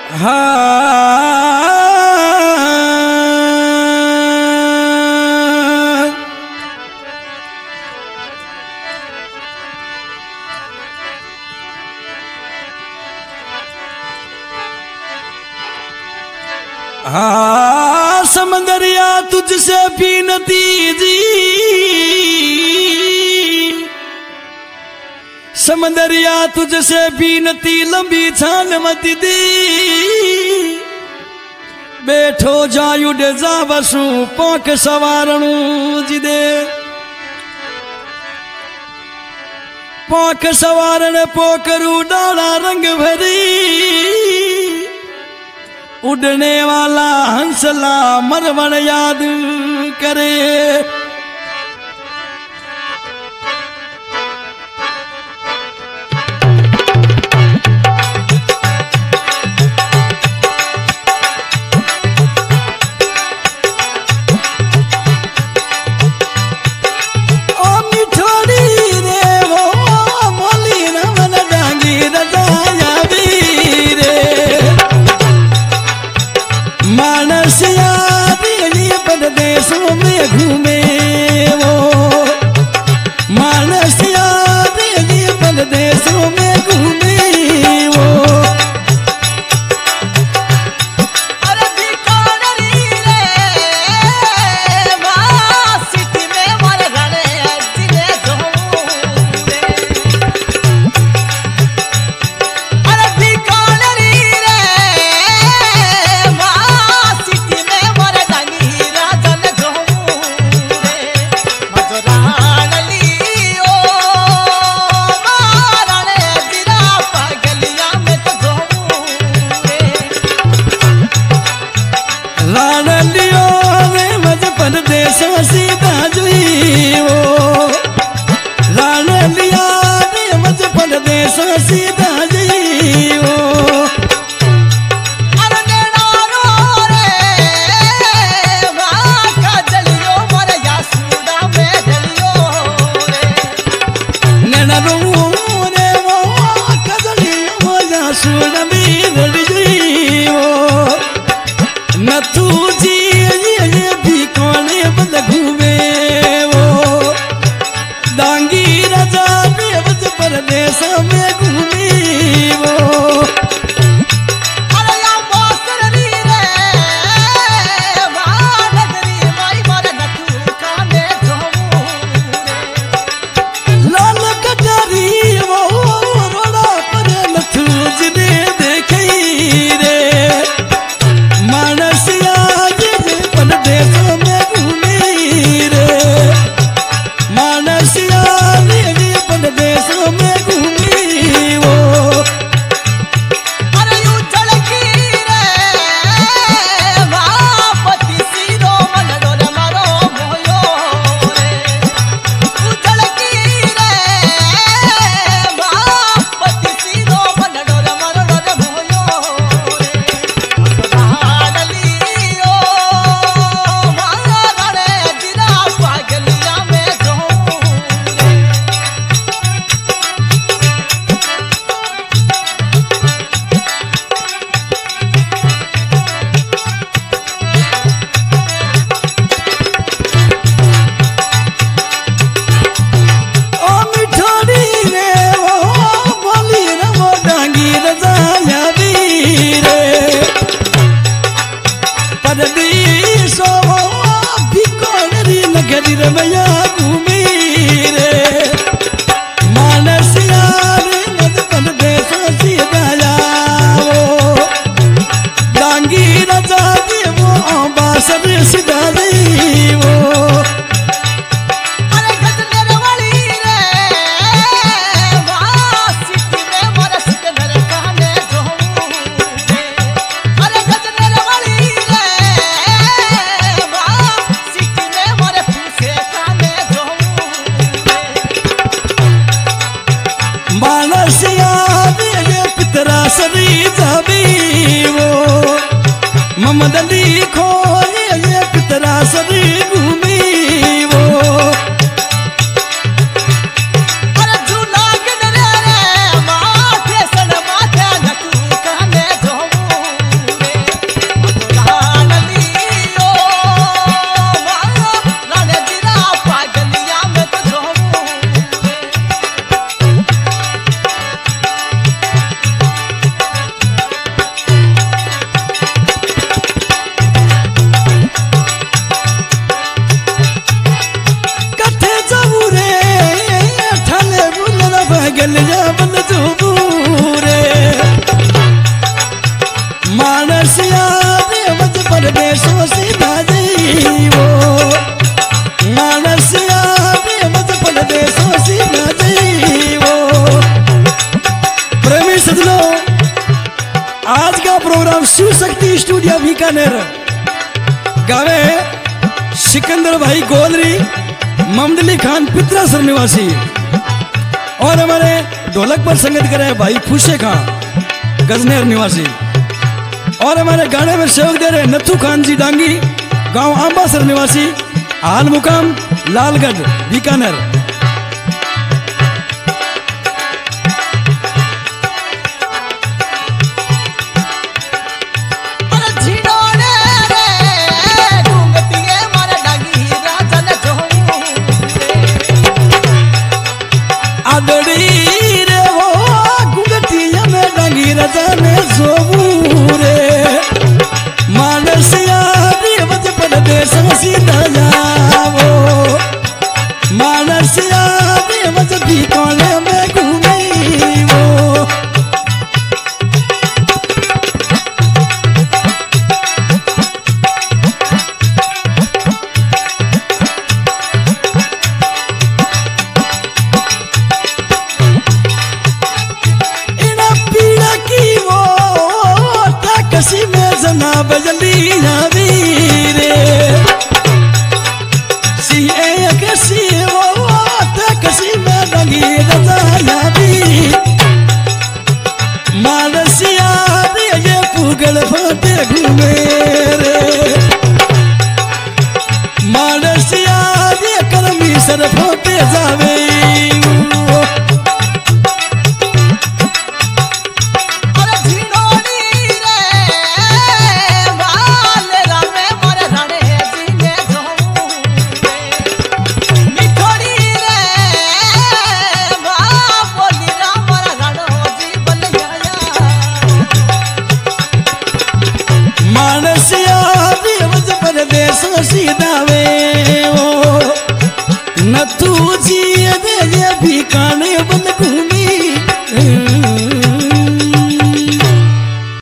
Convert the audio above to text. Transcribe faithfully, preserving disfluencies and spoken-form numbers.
हाँ समंदरिया तुझसे बीनती जी, समंदरिया तुझसे बीनती लंबी छान मत दी, बैठो जायुड जा वसू पोक सवारणू जिदे, पोक सवारण पोकरू डाला रंग भरी, उड़ने वाला हंसला मरवण याद करे। परदेशों में घूमे वो मानस याद ये परदेशों में घूमे वो। अरे भिखारी रे सिटी में मर गए जिले ढूंढे, अरे भिखारी रे सिटी में मर गई परदेशों सीधा जुई वो रान लिया ने मज परदेशों सीधा जुई वो। अरे नैना रो रे का जलियो मर यासूदा में जलियो रे, नैना रो रे वो का जलियो यासूदा में जलियो वो। न तू जी घूमे वो डांगी राजा देवज परदेशों में घूमी वो। अरे या मौसरी रे नगरी माई मर नतू काने झोमूरे, लाल कटारी वो रोड़ा पर नथू जिने देखे रे, मानसिया ये परदेशों में परदेशों में घूमी वो। अरे यू झलकी रे वापती सीरो मन डोर मारो मोयो रे, यू झलकी रे वापती सीरो मन डोर मारो डोर मोयो रे, डालियो मांगा रे जिरा पागलिया में नगरी रमैया घूमी रे, मानसिया रे मज परदेशों सीधा जाओ, डांगी राजा दे वो बासर सीधा दे वो। अरे गजनेर वाली रे सिटी में मर सिकंदर काने झोमूरे, अरे गजनेर वाली रे सिटी में मर फूसे काने झोमूरे, मानसिया ये पितरा सरी जाबी वो ममद अली खो ये पितरा सरी घूमी वो। अरे झूला गिन रे माथे सन माथे नतू काने झोमूरे, लो आज का प्रोग्राम शिव शक्ति स्टूडियो बीकानेर गावे सिकंदर भाई गोलरी ममदली खान पित्रासर निवासी और हमारे ढोलक पर संगत करे भाई फूसे खान गजनेर निवासी और हमारे गाने में सहयोग दे रहे नथु खान जी डांगी गांव आंबासर निवासी हाल मुकाम लालगढ़ बीकानेर। सीधा जाओ मानसिया मत भी कोने में घूमी वो इन पीड़ा की वो ताकसी में जना बजली ना वीरे कसी में डंगी रजाया भी मानसिया ये पुगल फोटे घूमे रे मानसिया ये कर्मी सर फोटे जावे सीधा वे ओ नथु जी दे ये भी का